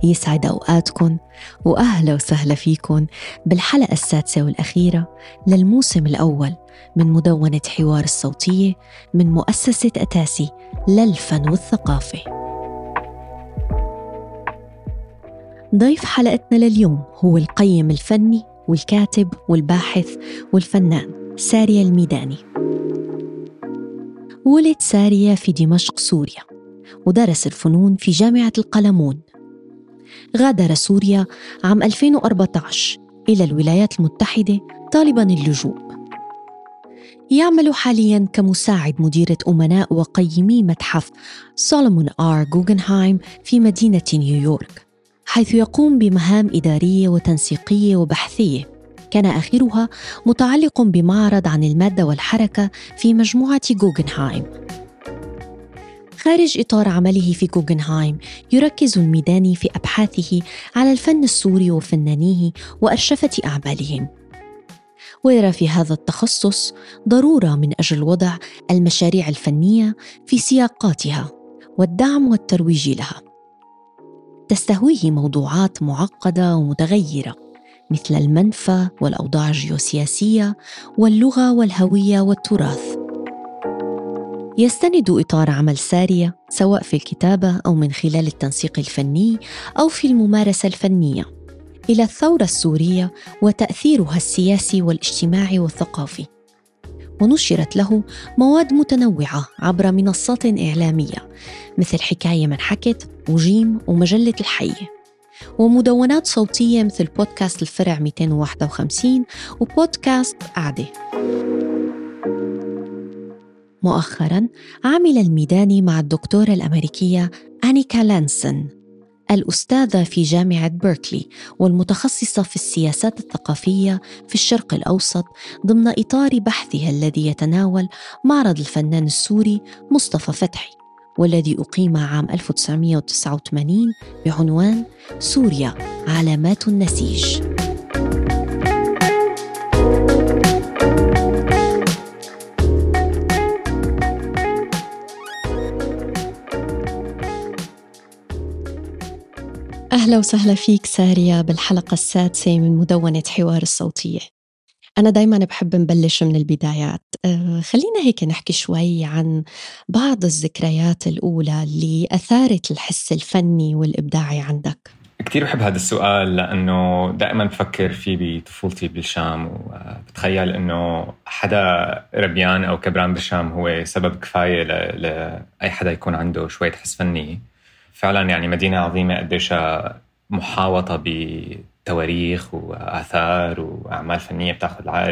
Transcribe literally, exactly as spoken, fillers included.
يسعد أوقاتكم وأهلا وسهلا فيكم بالحلقة السادسة والأخيرة للموسم الأول من مدونة حوار الصوتية من مؤسسة أتاسي للفن والثقافة. ضيف حلقتنا لليوم هو القيم الفني والكاتب والباحث والفنان سارية الميداني. ولد سارية في دمشق سوريا ودرس الفنون في جامعة القلمون. غادر سوريا عام ألفين وأربعة عشر إلى الولايات المتحدة طالباً اللجوء. يعمل حالياً كمساعد مديرة أمناء وقيمي متحف سولومون آر غوغنهايم في مدينة نيويورك، حيث يقوم بمهام إدارية وتنسيقية وبحثية، كان آخرها متعلق بمعرض عن المادة والحركة في مجموعة غوغنهايم. خارج إطار عمله في غوغنهايم يركز الميداني في أبحاثه على الفن السوري وفنانيه وأرشفة أعمالهم، ويرى في هذا التخصص ضرورة من أجل وضع المشاريع الفنية في سياقاتها والدعم والترويج لها. تستهويه موضوعات معقدة ومتغيرة مثل المنفى والأوضاع الجيوسياسية واللغة والهوية والتراث. يستند إطار عمل سارية سواء في الكتابة أو من خلال التنسيق الفني أو في الممارسة الفنية إلى الثورة السورية وتأثيرها السياسي والاجتماعي والثقافي، ونشرت له مواد متنوعة عبر منصات إعلامية مثل حكاية من حكت وجيم ومجلة الحية، ومدونات صوتية مثل بودكاست الفرع مئتين وواحد وخمسين وبودكاست قعدة. مؤخراً عمل الميداني مع الدكتورة الأمريكية أنيكا لانسن الأستاذة في جامعة بيركلي والمتخصصة في السياسات الثقافية في الشرق الأوسط ضمن إطار بحثها الذي يتناول معرض الفنان السوري مصطفى فتحي، والذي أقيم عام ألف وتسعمائة وتسعة وثمانين بعنوان سوريا علامات النسيج. أهلا وسهلا فيك سارية بالحلقة السادسة من مدونة حوار الصوتية. أنا دايماً بحب نبلش من البدايات. أه خلينا هيك نحكي شوي عن بعض الذكريات الأولى اللي أثارت الحس الفني والإبداعي عندك. كتير بحب هذا السؤال لأنه دائماً بفكر فيه بطفولتي بالشام، وبتخيل أنه حدا ربيان أو كبران بالشام هو سبب كفاية ل... لأي حدا يكون عنده شوية حس فني. فعلاً يعني مدينة عظيمة قديش محاوطة بتواريخ وآثار وأعمال فنية بتاخذ العقل.